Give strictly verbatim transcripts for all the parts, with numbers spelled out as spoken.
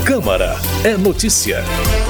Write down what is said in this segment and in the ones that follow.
Câmara é notícia.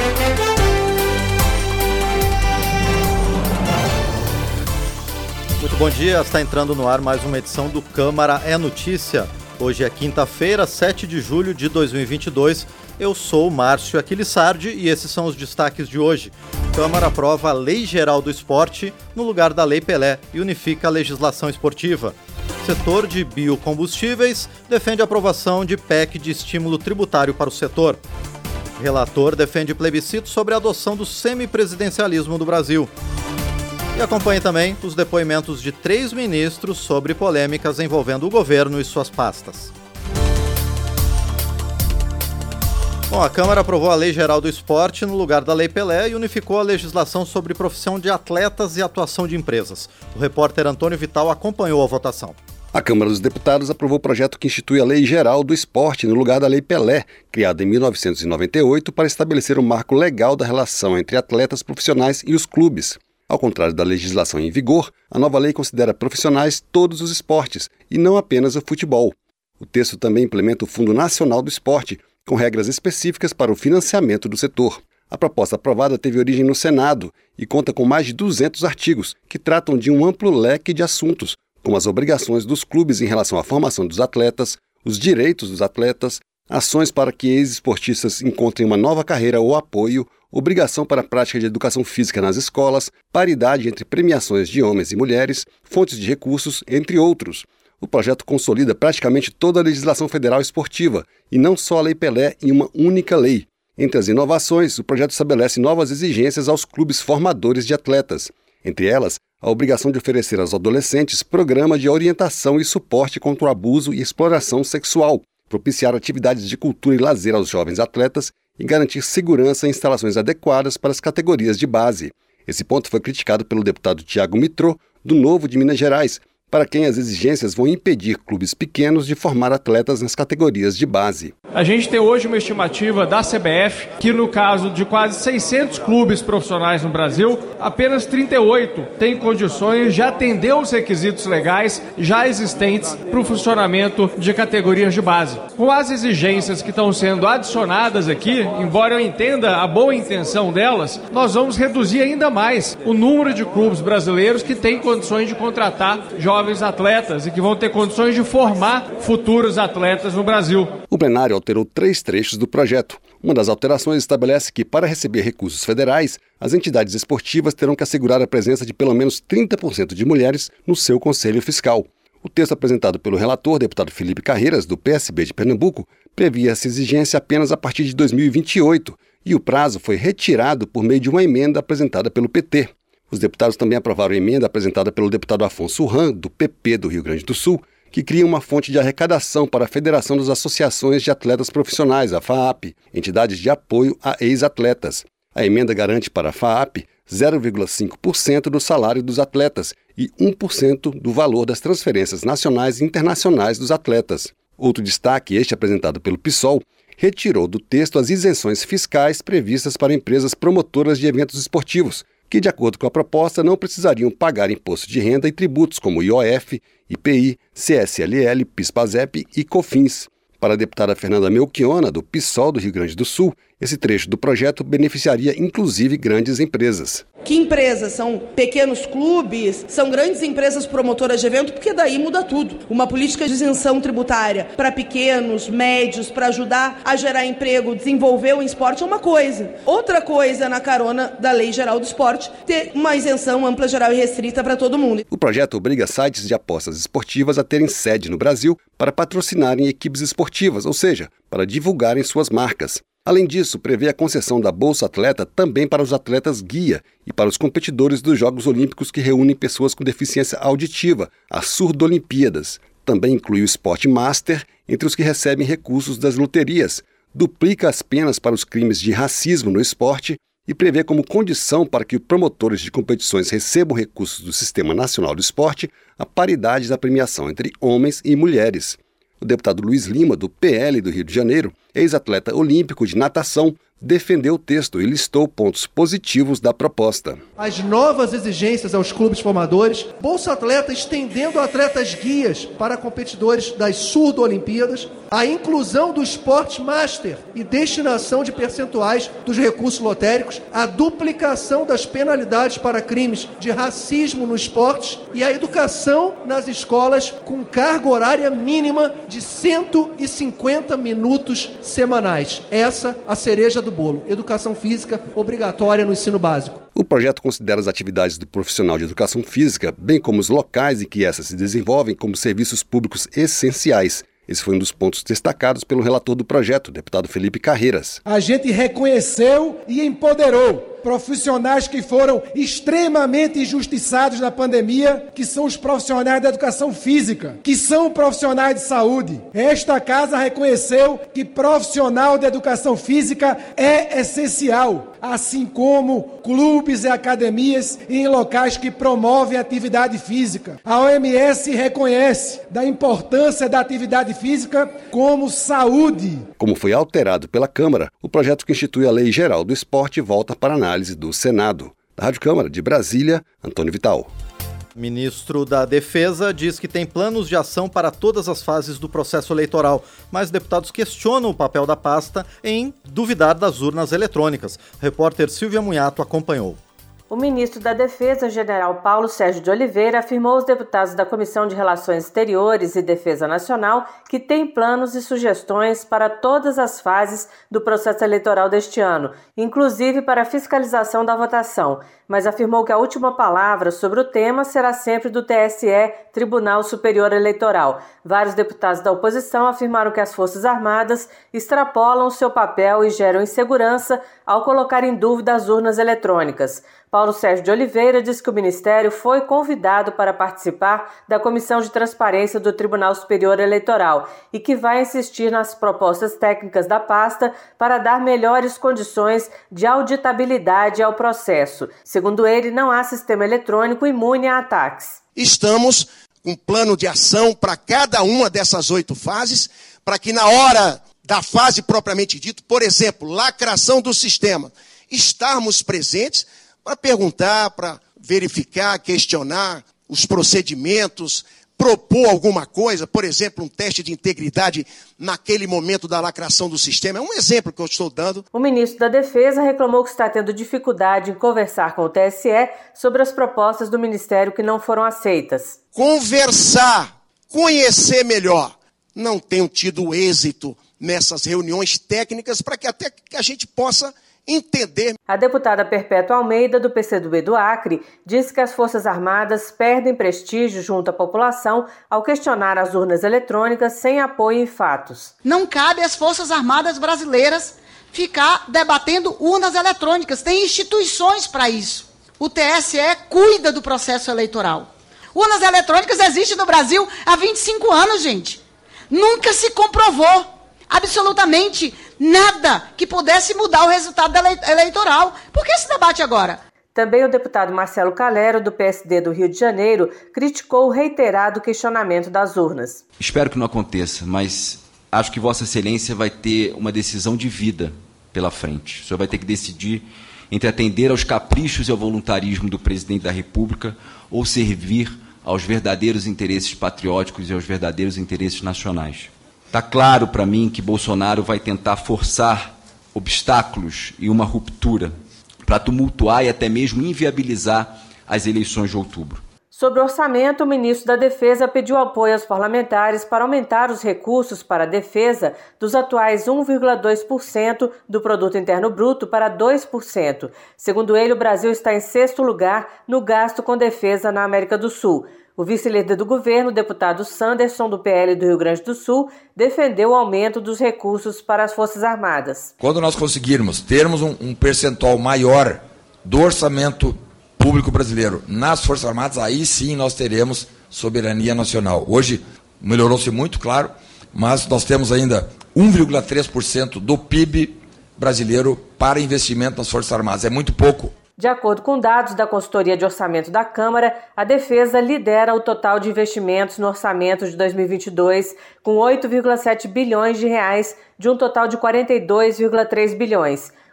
Muito bom dia, está entrando no ar mais uma edição do Câmara é Notícia. Hoje é quinta-feira, sete de julho de dois mil e vinte e dois. Eu sou Márcio Aquilissardi e esses são os destaques de hoje. Câmara aprova a Lei Geral do Esporte no lugar da Lei Pelé e unifica a legislação esportiva. Setor de biocombustíveis defende a aprovação de P E C de estímulo tributário para o setor. Relator defende plebiscito sobre a adoção do semipresidencialismo do Brasil. E acompanhe também os depoimentos de três ministros sobre polêmicas envolvendo o governo e suas pastas. Bom, a Câmara aprovou a Lei Geral do Esporte no lugar da Lei Pelé e unificou a legislação sobre profissão de atletas e atuação de empresas. O repórter Antônio Vital acompanhou a votação. A Câmara dos Deputados aprovou o projeto que institui a Lei Geral do Esporte no lugar da Lei Pelé, criada em mil novecentos e noventa e oito para estabelecer um marco legal da relação entre atletas profissionais e os clubes. Ao contrário da legislação em vigor, a nova lei considera profissionais todos os esportes e não apenas o futebol. O texto também implementa o Fundo Nacional do Esporte, com regras específicas para o financiamento do setor. A proposta aprovada teve origem no Senado e conta com mais de duzentos artigos, que tratam de um amplo leque de assuntos, como as obrigações dos clubes em relação à formação dos atletas, os direitos dos atletas, ações para que ex-esportistas encontrem uma nova carreira ou apoio, obrigação para a prática de educação física nas escolas, paridade entre premiações de homens e mulheres, fontes de recursos, entre outros. O projeto consolida praticamente toda a legislação federal esportiva, e não só a Lei Pelé, em uma única lei. Entre as inovações, o projeto estabelece novas exigências aos clubes formadores de atletas. Entre elas, a obrigação de oferecer aos adolescentes programa de orientação e suporte contra o abuso e exploração sexual, propiciar atividades de cultura e lazer aos jovens atletas e garantir segurança e instalações adequadas para as categorias de base. Esse ponto foi criticado pelo deputado Tiago Mitrô, do Novo de Minas Gerais, para quem as exigências vão impedir clubes pequenos de formar atletas nas categorias de base. A gente tem hoje uma estimativa da C B F que, no caso de quase seiscentos clubes profissionais no Brasil, apenas trinta e oito têm condições de atender os requisitos legais já existentes para o funcionamento de categorias de base. Com as exigências que estão sendo adicionadas aqui, embora eu entenda a boa intenção delas, nós vamos reduzir ainda mais o número de clubes brasileiros que têm condições de contratar jovens jovens atletas e que vão ter condições de formar futuros atletas no Brasil. O plenário alterou três trechos do projeto. Uma das alterações estabelece que, para receber recursos federais, as entidades esportivas terão que assegurar a presença de pelo menos trinta por cento de mulheres no seu conselho fiscal. O texto apresentado pelo relator, deputado Felipe Carreiras, do P S B de Pernambuco, previa essa exigência apenas a partir de dois mil e vinte e oito, e o prazo foi retirado por meio de uma emenda apresentada pelo P T. Os deputados também aprovaram a emenda apresentada pelo deputado Afonso Ram, do P P do Rio Grande do Sul, que cria uma fonte de arrecadação para a Federação das Associações de Atletas Profissionais, a FAAP, entidades de apoio a ex-atletas. A emenda garante para a FAAP zero vírgula cinco por cento do salário dos atletas e um por cento do valor das transferências nacionais e internacionais dos atletas. Outro destaque, este apresentado pelo PSOL, retirou do texto as isenções fiscais previstas para empresas promotoras de eventos esportivos, que, de acordo com a proposta, não precisariam pagar imposto de renda e tributos como I O F, I P I, C S L L, PIS/PASEP e COFINS. Para a deputada Fernanda Melchiona, do PSOL do Rio Grande do Sul, esse trecho do projeto beneficiaria inclusive grandes empresas. Que empresas? São pequenos clubes? São grandes empresas promotoras de evento? Porque daí muda tudo. Uma política de isenção tributária para pequenos, médios, para ajudar a gerar emprego, desenvolver o esporte é uma coisa. Outra coisa, na carona da Lei Geral do Esporte, ter uma isenção ampla, geral e restrita para todo mundo. O projeto obriga sites de apostas esportivas a terem sede no Brasil para patrocinarem equipes esportivas, ou seja, para divulgarem suas marcas. Além disso, prevê a concessão da Bolsa Atleta também para os atletas guia e para os competidores dos Jogos Olímpicos que reúnem pessoas com deficiência auditiva, as Surdolimpíadas. Também inclui o esporte master entre os que recebem recursos das loterias, duplica as penas para os crimes de racismo no esporte e prevê como condição para que promotores de competições recebam recursos do Sistema Nacional do Esporte a paridade da premiação entre homens e mulheres. O deputado Luiz Lima, do P L do Rio de Janeiro, ex-atleta olímpico de natação, defendeu o texto e listou pontos positivos da proposta. As novas exigências aos clubes formadores, Bolsa Atleta estendendo atletas guias para competidores das surdo-olimpíadas, a inclusão do esporte master e destinação de percentuais dos recursos lotéricos, a duplicação das penalidades para crimes de racismo no esporte e a educação nas escolas com carga horária mínima de cento e cinquenta minutos semanais. Essa a cereja do bolo. Educação física obrigatória no ensino básico. O projeto considera as atividades do profissional de educação física, bem como os locais em que essas se desenvolvem, como serviços públicos essenciais. Esse foi um dos pontos destacados pelo relator do projeto, o deputado Felipe Carreiras. A gente reconheceu e empoderou profissionais que foram extremamente injustiçados na pandemia, que são os profissionais da educação física, que são profissionais de saúde. Esta casa reconheceu que profissional da educação física é essencial, assim como clubes e academias em locais que promovem atividade física. A O M S reconhece da importância da atividade física como saúde. Como foi alterado pela Câmara, o projeto que institui a Lei Geral do Esporte volta para análise do Senado. Da Rádio Câmara de Brasília, Antônio Vital. Ministro da Defesa diz que tem planos de ação para todas as fases do processo eleitoral, mas deputados questionam o papel da pasta em duvidar das urnas eletrônicas. O repórter Silvia Munhato acompanhou. O ministro da Defesa, general Paulo Sérgio de Oliveira, afirmou aos deputados da Comissão de Relações Exteriores e Defesa Nacional que tem planos e sugestões para todas as fases do processo eleitoral deste ano, inclusive para a fiscalização da votação, mas afirmou que a última palavra sobre o tema será sempre do T S E, Tribunal Superior Eleitoral. Vários deputados da oposição afirmaram que as Forças Armadas extrapolam seu papel e geram insegurança ao colocar em dúvida as urnas eletrônicas. Paulo Sérgio de Oliveira diz que o Ministério foi convidado para participar da Comissão de Transparência do Tribunal Superior Eleitoral e que vai insistir nas propostas técnicas da pasta para dar melhores condições de auditabilidade ao processo. Segundo ele, não há sistema eletrônico imune a ataques. Estamos com um plano de ação para cada uma dessas oito fases, para que na hora da fase propriamente dita, por exemplo, lacração do sistema, estarmos presentes para perguntar, para verificar, questionar os procedimentos, propor alguma coisa, por exemplo, um teste de integridade naquele momento da lacração do sistema. É um exemplo que eu estou dando. O ministro da Defesa reclamou que está tendo dificuldade em conversar com o T S E sobre as propostas do Ministério que não foram aceitas. Conversar, conhecer melhor. Não tenho tido êxito nessas reuniões técnicas para que até que a gente possa entender. A deputada Perpétua Almeida, do P C do B do Acre, disse que as Forças Armadas perdem prestígio junto à população ao questionar as urnas eletrônicas sem apoio em fatos. Não cabe às Forças Armadas brasileiras ficar debatendo urnas eletrônicas. Tem instituições para isso. O T S E cuida do processo eleitoral. Urnas eletrônicas existem no Brasil há vinte e cinco anos, gente. Nunca se comprovou absolutamente nada que pudesse mudar o resultado eleitoral. Por que esse debate agora? Também o deputado Marcelo Calero, do P S D do Rio de Janeiro, criticou o reiterado questionamento das urnas. Espero que não aconteça, mas acho que Vossa Excelência vai ter uma decisão de vida pela frente. O senhor vai ter que decidir entre atender aos caprichos e ao voluntarismo do presidente da República ou servir aos verdadeiros interesses patrióticos e aos verdadeiros interesses nacionais. Está claro para mim que Bolsonaro vai tentar forçar obstáculos e uma ruptura para tumultuar e até mesmo inviabilizar as eleições de outubro. Sobre o orçamento, o ministro da Defesa pediu apoio aos parlamentares para aumentar os recursos para a defesa dos atuais um vírgula dois por cento do Produto Interno Bruto para dois por cento. Segundo ele, o Brasil está em sexto lugar no gasto com defesa na América do Sul. O vice-líder do governo, o deputado Sanderson, do P L do Rio Grande do Sul, defendeu o aumento dos recursos para as Forças Armadas. Quando nós conseguirmos termos um, um percentual maior do orçamento público brasileiro nas Forças Armadas, aí sim nós teremos soberania nacional. Hoje melhorou-se muito, claro, mas nós temos ainda um vírgula três por cento do P I B brasileiro para investimento nas Forças Armadas. É muito pouco. De acordo com dados da Consultoria de Orçamento da Câmara, a Defesa lidera o total de investimentos no orçamento de dois mil e vinte e dois, com oito vírgula sete bilhões de reais, de um total de quarenta e dois vírgula três bilhões.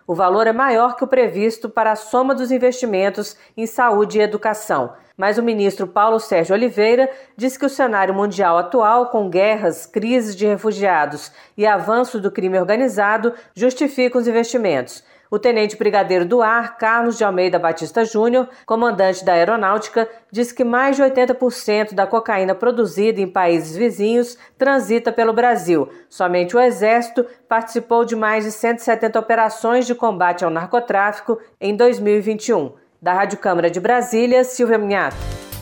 O valor é maior que o previsto para a soma dos investimentos em saúde e educação. Mas o ministro Paulo Sérgio Oliveira diz que o cenário mundial atual, com guerras, crises de refugiados e avanço do crime organizado, justifica os investimentos. O tenente brigadeiro do ar, Carlos de Almeida Batista Júnior, comandante da Aeronáutica, diz que mais de oitenta por cento da cocaína produzida em países vizinhos transita pelo Brasil. Somente o Exército participou de mais de cento e setenta operações de combate ao narcotráfico em dois mil e vinte e um. Da Rádio Câmara de Brasília, Silvia Minhato.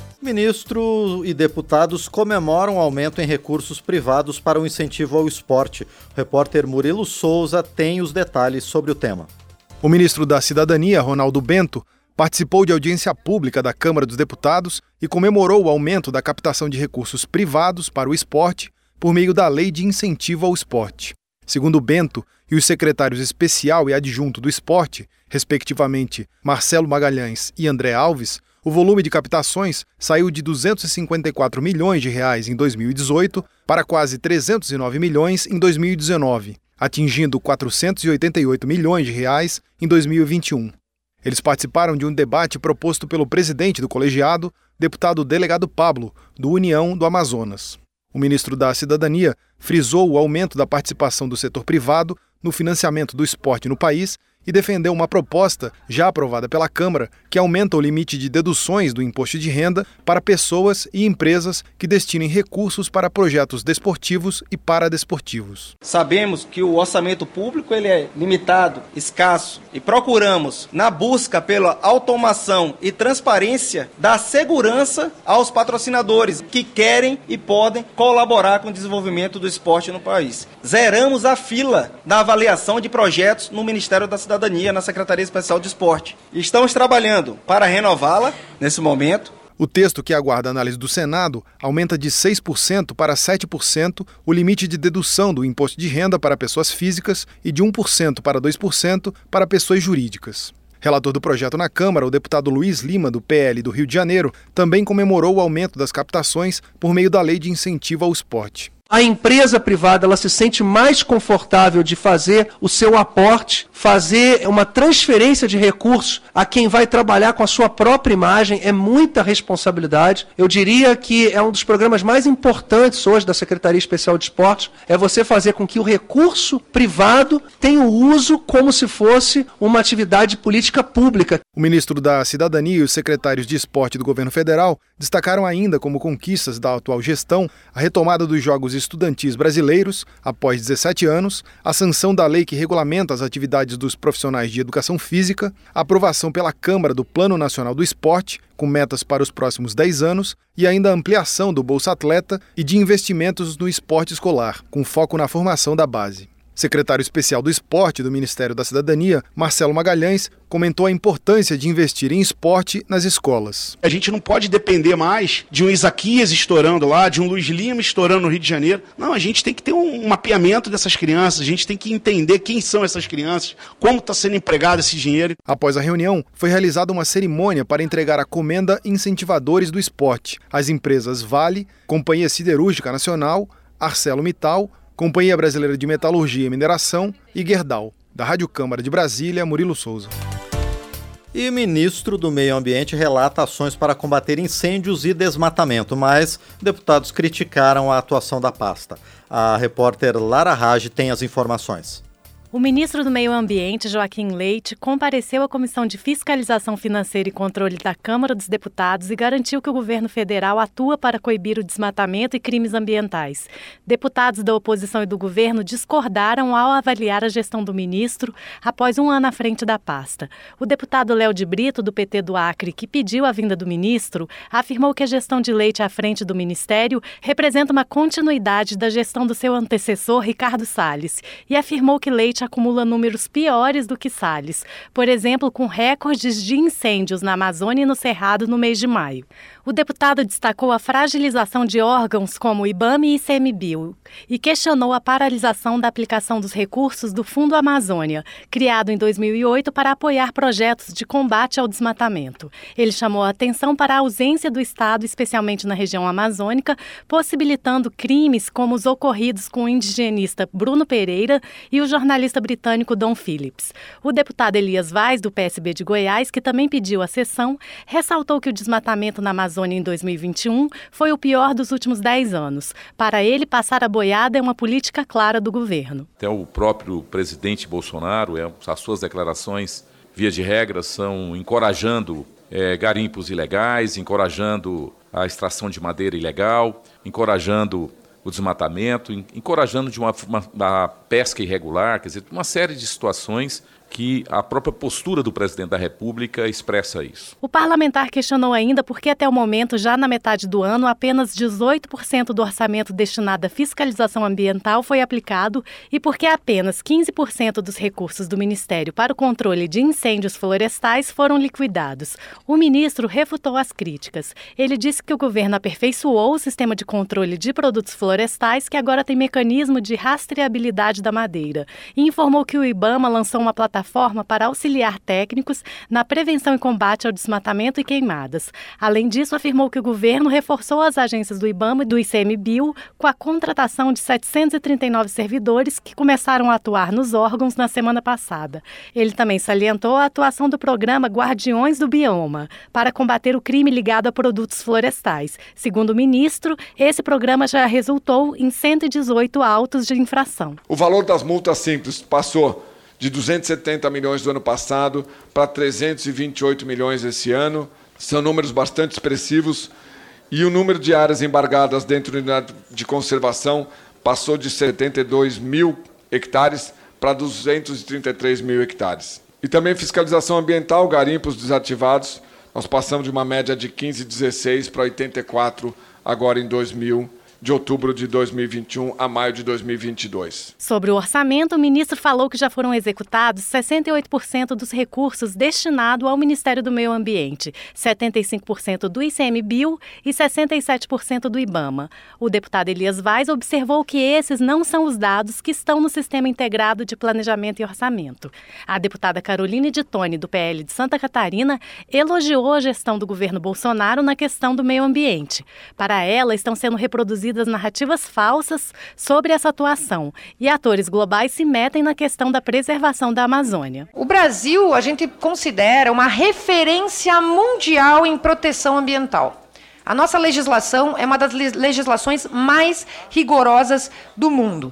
Ministro e deputados comemoram o aumento em recursos privados para o incentivo ao esporte. O repórter Murilo Souza tem os detalhes sobre o tema. O ministro da Cidadania, Ronaldo Bento, participou de audiência pública da Câmara dos Deputados e comemorou o aumento da captação de recursos privados para o esporte por meio da Lei de Incentivo ao Esporte. Segundo Bento e os secretários especial e adjunto do esporte, respectivamente Marcelo Magalhães e André Alves, o volume de captações saiu de duzentos e cinquenta e quatro milhões de reais em dois mil e dezoito para quase trezentos e nove milhões em dois mil e dezenove. Atingindo quatrocentos e oitenta e oito milhões de reais em dois mil e vinte e um. Eles participaram de um debate proposto pelo presidente do colegiado, deputado delegado Pablo, do União do Amazonas. O ministro da Cidadania frisou o aumento da participação do setor privado no financiamento do esporte no país e defendeu uma proposta, já aprovada pela Câmara, que aumenta o limite de deduções do imposto de renda para pessoas e empresas que destinem recursos para projetos desportivos e paradesportivos. Sabemos que o orçamento público ele é limitado, escasso, e procuramos, na busca pela automação e transparência, dar segurança aos patrocinadores que querem e podem colaborar com o desenvolvimento do esporte no país. Zeramos a fila da avaliação de projetos no Ministério da Cidadania. Cidadania na Secretaria Especial de Esporte. Estamos trabalhando para renová-la nesse momento. O texto, que aguarda a análise do Senado, aumenta de seis por cento para sete por cento o limite de dedução do imposto de renda para pessoas físicas e de um por cento para dois por cento para pessoas jurídicas. Relator do projeto na Câmara, o deputado Luiz Lima, do P L do Rio de Janeiro, também comemorou o aumento das captações por meio da Lei de Incentivo ao Esporte. A empresa privada ela se sente mais confortável de fazer o seu aporte, fazer uma transferência de recursos a quem vai trabalhar com a sua própria imagem. É muita responsabilidade. Eu diria que é um dos programas mais importantes hoje da Secretaria Especial de Esportes, é você fazer com que o recurso privado tenha o uso como se fosse uma atividade política pública. O ministro da Cidadania e os secretários de Esporte do governo federal destacaram ainda como conquistas da atual gestão a retomada dos Jogos Estudantis Brasileiros, após dezessete anos, a sanção da lei que regulamenta as atividades dos profissionais de educação física, a aprovação pela Câmara do Plano Nacional do Esporte, com metas para os próximos dez anos, e ainda a ampliação do Bolsa Atleta e de investimentos no esporte escolar, com foco na formação da base. Secretário especial do Esporte do Ministério da Cidadania, Marcelo Magalhães, comentou a importância de investir em esporte nas escolas. A gente não pode depender mais de um Isaquias estourando lá, de um Luiz Lima estourando no Rio de Janeiro. Não, a gente tem que ter um mapeamento dessas crianças, a gente tem que entender quem são essas crianças, como está sendo empregado esse dinheiro. Após a reunião, foi realizada uma cerimônia para entregar a comenda Incentivadores do Esporte às empresas Vale, Companhia Siderúrgica Nacional, ArcelorMittal, Companhia Brasileira de Metalurgia e Mineração e Gerdau. Da Rádio Câmara de Brasília, Murilo Souza. E o ministro do Meio Ambiente relata ações para combater incêndios e desmatamento, mas deputados criticaram a atuação da pasta. A repórter Lara Rage tem as informações. O ministro do Meio Ambiente, Joaquim Leite, compareceu à Comissão de Fiscalização Financeira e Controle da Câmara dos Deputados e garantiu que o governo federal atua para coibir o desmatamento e crimes ambientais. Deputados da oposição e do governo discordaram ao avaliar a gestão do ministro após um ano à frente da pasta. O deputado Léo de Brito, do P T do Acre, que pediu a vinda do ministro, afirmou que a gestão de Leite à frente do ministério representa uma continuidade da gestão do seu antecessor, Ricardo Salles, e afirmou que Leite acumula números piores do que Salles, por exemplo, com recordes de incêndios na Amazônia e no Cerrado no mês de maio. O deputado destacou a fragilização de órgãos como o IBAMA e I C M Bio e questionou a paralisação da aplicação dos recursos do Fundo Amazônia, criado em dois mil e oito para apoiar projetos de combate ao desmatamento. Ele chamou a atenção para a ausência do Estado, especialmente na região amazônica, possibilitando crimes como os ocorridos com o indigenista Bruno Pereira e o jornalista acionista britânico Dom Phillips. O deputado Elias Vaz, do P S B de Goiás, que também pediu a sessão, ressaltou que o desmatamento na Amazônia em dois mil e vinte e um foi o pior dos últimos dez anos. Para ele, passar a boiada é uma política clara do governo. Até o próprio presidente Bolsonaro, as suas declarações, via de regra, são encorajando é, garimpos ilegais, encorajando a extração de madeira ilegal, encorajando o desmatamento, encorajando de uma, uma, uma pesca irregular, quer dizer, uma série de situações que a própria postura do presidente da República expressa isso. O parlamentar questionou ainda por que até o momento, já na metade do ano, apenas dezoito por cento do orçamento destinado à fiscalização ambiental foi aplicado e por que apenas quinze por cento dos recursos do Ministério para o controle de incêndios florestais foram liquidados. O ministro refutou as críticas. Ele disse que o governo aperfeiçoou o sistema de controle de produtos florestais, que agora tem mecanismo de rastreabilidade da madeira, e informou que o IBAMA lançou uma plataforma forma para auxiliar técnicos na prevenção e combate ao desmatamento e queimadas. Além disso, afirmou que o governo reforçou as agências do IBAMA e do ICMBio com a contratação de setecentos e trinta e nove servidores que começaram a atuar nos órgãos na semana passada. Ele também salientou a atuação do programa Guardiões do Bioma para combater o crime ligado a produtos florestais. Segundo o ministro, esse programa já resultou em cento e dezoito autos de infração. O valor das multas simples passou de duzentos e setenta milhões do ano passado para trezentos e vinte e oito milhões esse ano. São números bastante expressivos. E o número de áreas embargadas dentro da unidade de conservação passou de setenta e dois mil hectares para duzentos e trinta e três mil hectares. E também fiscalização ambiental, garimpos desativados. Nós passamos de uma média de quinze, dezesseis para oitenta e quatro agora em dois mil, de outubro de dois mil e vinte e um a maio de dois mil e vinte e dois. Sobre o orçamento, o ministro falou que já foram executados sessenta e oito por cento dos recursos destinados ao Ministério do Meio Ambiente, setenta e cinco por cento do ICMBio e sessenta e sete por cento do IBAMA. O deputado Elias Vaz observou que esses não são os dados que estão no Sistema Integrado de Planejamento e Orçamento. A deputada Caroline de Toni, do P L de Santa Catarina, elogiou a gestão do governo Bolsonaro na questão do meio ambiente. Para ela, estão sendo reproduzidas narrativas falsas sobre essa atuação e atores globais se metem na questão da preservação da Amazônia. O Brasil, a gente considera uma referência mundial em proteção ambiental. A nossa legislação é uma das legislações mais rigorosas do mundo.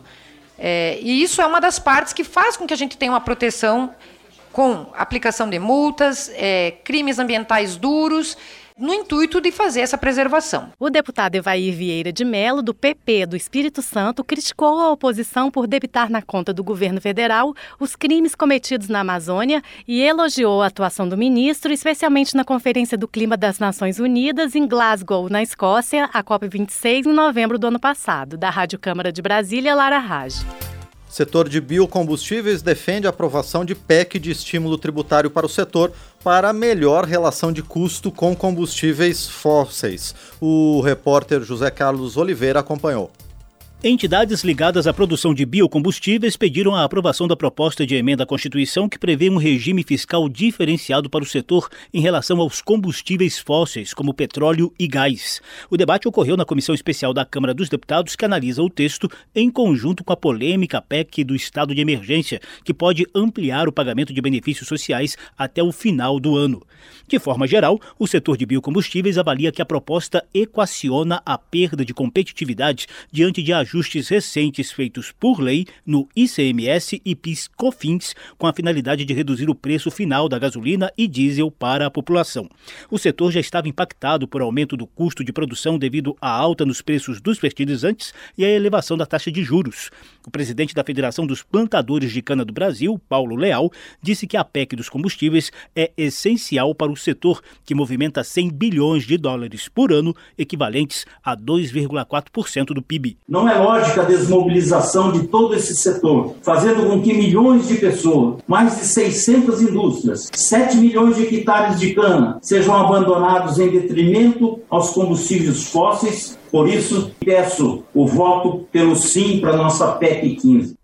É, e isso é uma das partes que faz com que a gente tenha uma proteção com aplicação de multas, é, crimes ambientais duros, no intuito de fazer essa preservação. O deputado Evair Vieira de Mello, do P P do Espírito Santo, criticou a oposição por debitar na conta do governo federal os crimes cometidos na Amazônia e elogiou a atuação do ministro, especialmente na Conferência do Clima das Nações Unidas em Glasgow, na Escócia, a COP vinte e seis, em novembro do ano passado. Da Rádio Câmara de Brasília, Lara Raj. Setor de biocombustíveis defende a aprovação de P E C de estímulo tributário para o setor para melhor relação de custo com combustíveis fósseis. O repórter José Carlos Oliveira acompanhou. Entidades ligadas à produção de biocombustíveis pediram a aprovação da proposta de emenda à Constituição que prevê um regime fiscal diferenciado para o setor em relação aos combustíveis fósseis, como petróleo e gás. O debate ocorreu na Comissão Especial da Câmara dos Deputados, que analisa o texto em conjunto com a polêmica P E C do estado de emergência, que pode ampliar o pagamento de benefícios sociais até o final do ano. De forma geral, o setor de biocombustíveis avalia que a proposta equaciona a perda de competitividade diante de ajustes recentes feitos por lei no I C M S e PIS/COFINS, com a finalidade de reduzir o preço final da gasolina e diesel para a população. O setor já estava impactado por aumento do custo de produção devido à alta nos preços dos fertilizantes e à elevação da taxa de juros. O presidente da Federação dos Plantadores de Cana do Brasil, Paulo Leal, disse que a P E C dos combustíveis é essencial para o setor, que movimenta cem bilhões de dólares por ano, equivalentes a dois vírgula quatro por cento do P I B. Não é lógica a desmobilização de todo esse setor, fazendo com que milhões de pessoas, mais de seiscentas indústrias, sete milhões de hectares de cana sejam abandonados em detrimento aos combustíveis fósseis. Por isso, peço o voto pelo sim para a nossa P E C quinze.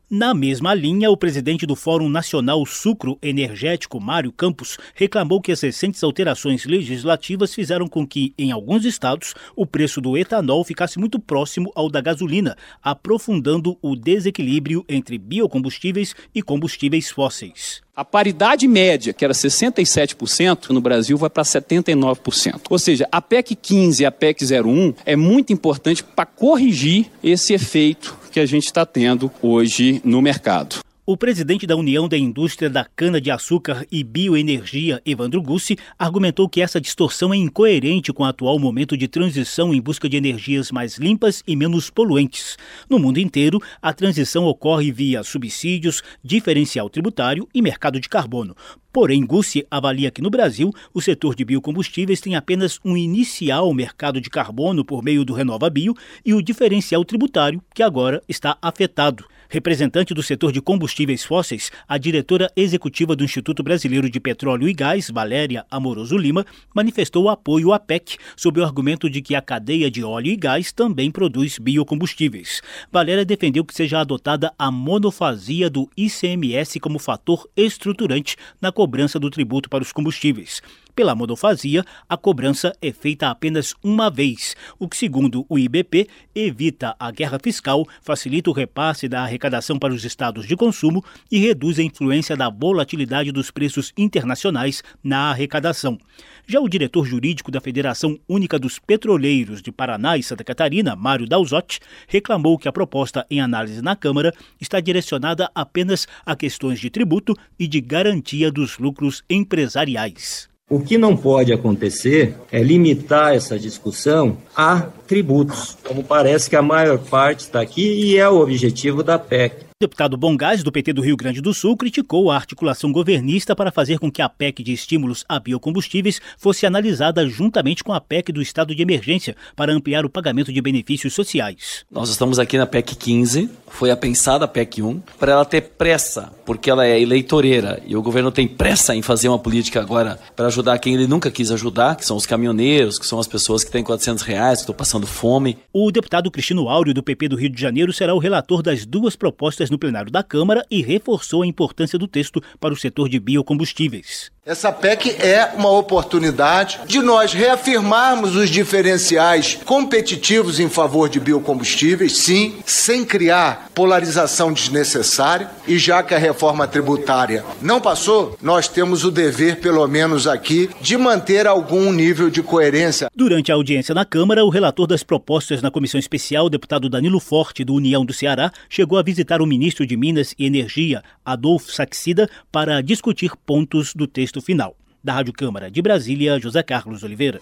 Na mesma linha, o presidente do Fórum Nacional Sucro Energético, Mário Campos, reclamou que as recentes alterações legislativas fizeram com que, em alguns estados, o preço do etanol ficasse muito próximo ao da gasolina, aprofundando o desequilíbrio entre biocombustíveis e combustíveis fósseis. A paridade média, que era sessenta e sete por cento, no Brasil vai para setenta e nove por cento. Ou seja, a P E C quinze e a P E C zero um é muito importante para corrigir esse efeito que a gente está tendo hoje no mercado. O presidente da União da Indústria da Cana-de-Açúcar e Bioenergia, Evandro Gussi, argumentou que essa distorção é incoerente com o atual momento de transição em busca de energias mais limpas e menos poluentes. No mundo inteiro, a transição ocorre via subsídios, diferencial tributário e mercado de carbono. Porém, Gussi avalia que no Brasil, o setor de biocombustíveis tem apenas um inicial mercado de carbono por meio do RenovaBio e o diferencial tributário, que agora está afetado. Representante do setor de combustíveis fósseis, a diretora executiva do Instituto Brasileiro de Petróleo e Gás, Valéria Amoroso Lima, manifestou apoio à P E C sob o argumento de que a cadeia de óleo e gás também produz biocombustíveis. Valéria defendeu que seja adotada a monofasia do I C M S como fator estruturante na cobrança do tributo para os combustíveis. Pela monofasia, a cobrança é feita apenas uma vez, o que, segundo o I B P, evita a guerra fiscal, facilita o repasse da arrecadação para os estados de consumo e reduz a influência da volatilidade dos preços internacionais na arrecadação. Já o diretor jurídico da Federação Única dos Petroleiros de Paraná e Santa Catarina, Mário Dalzotti, reclamou que a proposta em análise na Câmara está direcionada apenas a questões de tributo e de garantia dos lucros empresariais. O que não pode acontecer é limitar essa discussão a tributos, como parece que a maior parte está aqui e é o objetivo da P E C. O deputado Bongás, do P T do Rio Grande do Sul, criticou a articulação governista para fazer com que a P E C de estímulos a biocombustíveis fosse analisada juntamente com a P E C do estado de emergência para ampliar o pagamento de benefícios sociais. Nós estamos aqui na P E C quinze, foi a pensada a P E C um, para ela ter pressa, porque ela é eleitoreira e o governo tem pressa em fazer uma política agora para ajudar quem ele nunca quis ajudar, que são os caminhoneiros, que são as pessoas que têm quatrocentos reais, que estão passando fome. O deputado Cristino Áureo, do P P do Rio de Janeiro, será o relator das duas propostas no plenário da Câmara e reforçou a importância do texto para o setor de biocombustíveis. Essa P E C é uma oportunidade de nós reafirmarmos os diferenciais competitivos em favor de biocombustíveis, sim, sem criar polarização desnecessária. E já que a reforma tributária não passou, nós temos o dever, pelo menos aqui, de manter algum nível de coerência. Durante a audiência na Câmara, o relator das propostas na Comissão Especial, o deputado Danilo Forte, do União do Ceará, chegou a visitar o ministro de Minas e Energia, Adolfo Saxida, para discutir pontos do texto final. Da Rádio Câmara de Brasília, José Carlos Oliveira.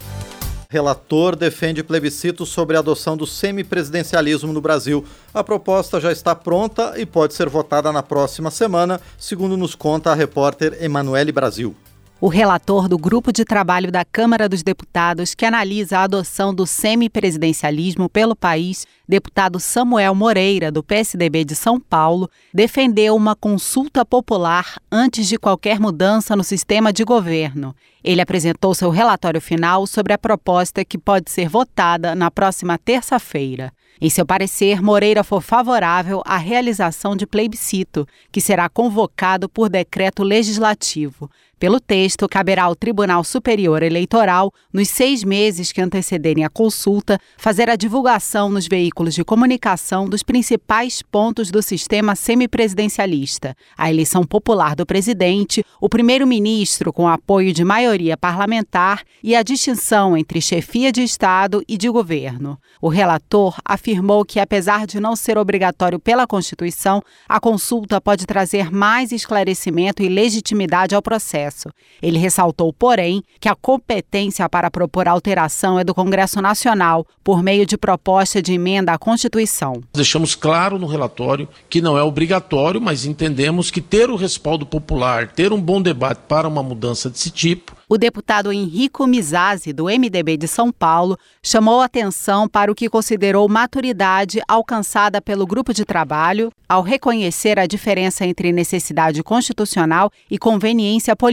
Relator defende plebiscito sobre a adoção do semipresidencialismo no Brasil. A proposta já está pronta e pode ser votada na próxima semana, segundo nos conta a repórter Emanuele Brasil. O relator do Grupo de Trabalho da Câmara dos Deputados, que analisa a adoção do semipresidencialismo pelo país, deputado Samuel Moreira, do P S D B de São Paulo, defendeu uma consulta popular antes de qualquer mudança no sistema de governo. Ele apresentou seu relatório final sobre a proposta que pode ser votada na próxima terça-feira. Em seu parecer, Moreira foi favorável à realização de plebiscito, que será convocado por decreto legislativo. Pelo texto, caberá ao Tribunal Superior Eleitoral, nos seis meses que antecederem a consulta, fazer a divulgação nos veículos de comunicação dos principais pontos do sistema semipresidencialista: a eleição popular do presidente, o primeiro-ministro com apoio de maioria parlamentar e a distinção entre chefia de Estado e de governo. O relator afirmou que, apesar de não ser obrigatório pela Constituição, a consulta pode trazer mais esclarecimento e legitimidade ao processo. Ele ressaltou, porém, que a competência para propor alteração é do Congresso Nacional, por meio de proposta de emenda à Constituição. Deixamos claro no relatório que não é obrigatório, mas entendemos que ter o respaldo popular, ter um bom debate para uma mudança desse tipo. O deputado Henrico Mizazzi, do M D B de São Paulo, chamou atenção para o que considerou maturidade alcançada pelo grupo de trabalho ao reconhecer a diferença entre necessidade constitucional e conveniência política.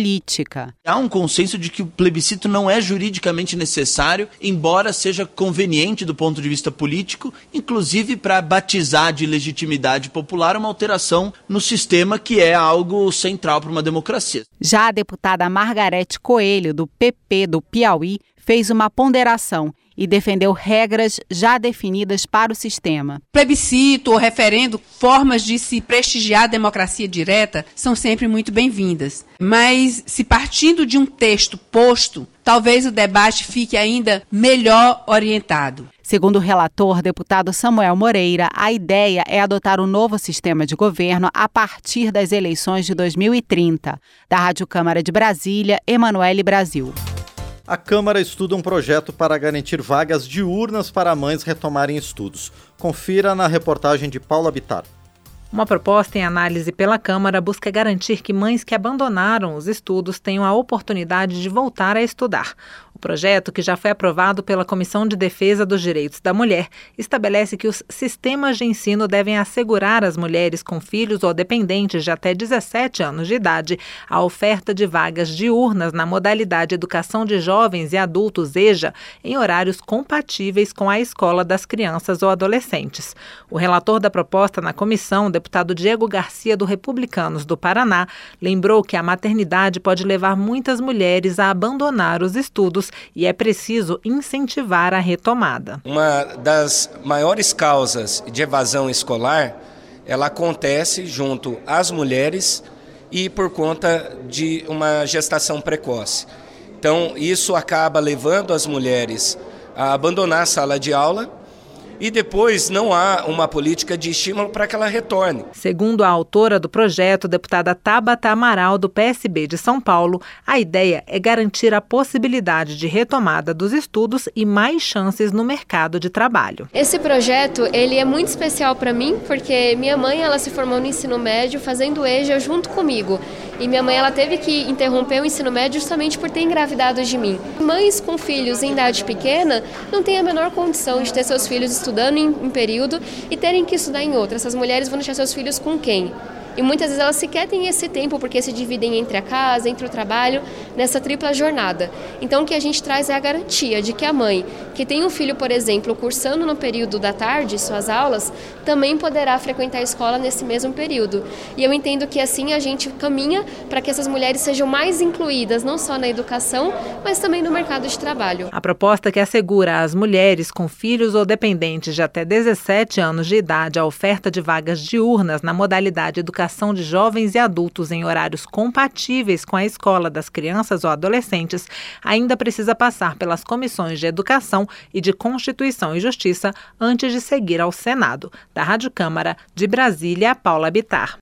política. Há um consenso de que o plebiscito não é juridicamente necessário, embora seja conveniente do ponto de vista político, inclusive para batizar de legitimidade popular uma alteração no sistema, que é algo central para uma democracia. Já a deputada Margarete Coelho, do P P do Piauí, fez uma ponderação e defendeu regras já definidas para o sistema. Plebiscito ou referendo, formas de se prestigiar a democracia direta, são sempre muito bem-vindas. Mas, se partindo de um texto posto, talvez o debate fique ainda melhor orientado. Segundo o relator, deputado Samuel Moreira, a ideia é adotar um novo sistema de governo a partir das eleições de dois mil e trinta. Da Rádio Câmara de Brasília, Emanuele Brasil. A Câmara estuda um projeto para garantir vagas diurnas para mães retomarem estudos. Confira na reportagem de Paula Bittar. Uma proposta em análise pela Câmara busca garantir que mães que abandonaram os estudos tenham a oportunidade de voltar a estudar. O projeto, que já foi aprovado pela Comissão de Defesa dos Direitos da Mulher, estabelece que os sistemas de ensino devem assegurar às mulheres com filhos ou dependentes de até dezessete anos de idade a oferta de vagas diurnas na modalidade Educação de Jovens e Adultos EJA em horários compatíveis com a escola das crianças ou adolescentes. O relator da proposta na comissão, o deputado Diego Garcia, do Republicanos do Paraná, lembrou que a maternidade pode levar muitas mulheres a abandonar os estudos e é preciso incentivar a retomada. Uma das maiores causas de evasão escolar, ela acontece junto às mulheres e por conta de uma gestação precoce. Então, isso acaba levando as mulheres a abandonar a sala de aula e depois não há uma política de estímulo para que ela retorne. Segundo a autora do projeto, deputada Tabata Amaral, do P S B de São Paulo, a ideia é garantir a possibilidade de retomada dos estudos e mais chances no mercado de trabalho. Esse projeto ele é muito especial para mim, porque minha mãe ela se formou no ensino médio fazendo EJA junto comigo. E minha mãe ela teve que interromper o ensino médio justamente por ter engravidado de mim. Mães com filhos em idade pequena não têm a menor condição de ter seus filhos estudando em um período e terem que estudar em outro. Essas mulheres vão deixar seus filhos com quem? E muitas vezes elas sequer têm esse tempo porque se dividem entre a casa, entre o trabalho, nessa tripla jornada. Então o que a gente traz é a garantia de que a mãe que tem um filho, por exemplo, cursando no período da tarde suas aulas, também poderá frequentar a escola nesse mesmo período. E eu entendo que assim a gente caminha para que essas mulheres sejam mais incluídas, não só na educação, mas também no mercado de trabalho. A proposta que assegura às mulheres com filhos ou dependentes de até dezessete anos de idade a oferta de vagas diurnas na modalidade educação de jovens e adultos em horários compatíveis com a escola das crianças ou adolescentes ainda precisa passar pelas comissões de Educação e de Constituição e Justiça antes de seguir ao Senado. Da Rádio Câmara, de Brasília, Paula Bittar.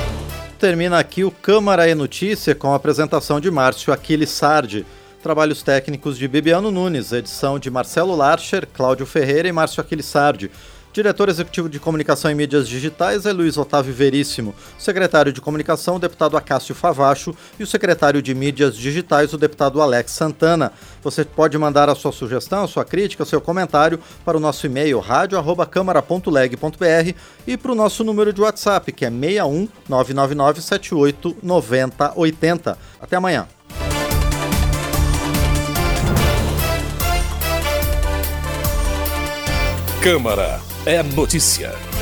Termina aqui o Câmara é Notícia com a apresentação de Márcio Aquiles Sardi. Trabalhos técnicos de Bibiano Nunes, edição de Marcelo Larcher, Cláudio Ferreira e Márcio Aquiles Sardi. Diretor Executivo de Comunicação e Mídias Digitais é Luiz Otávio Veríssimo. Secretário de Comunicação, o deputado Acácio Favacho. E o secretário de Mídias Digitais, o deputado Alex Santana. Você pode mandar a sua sugestão, a sua crítica, o seu comentário para o nosso e-mail rádio arroba câmara ponto leg ponto br e para o nosso número de WhatsApp, que é seis um nove nove nove sete oito nove zero oito zero. Até amanhã. Câmara é notícia.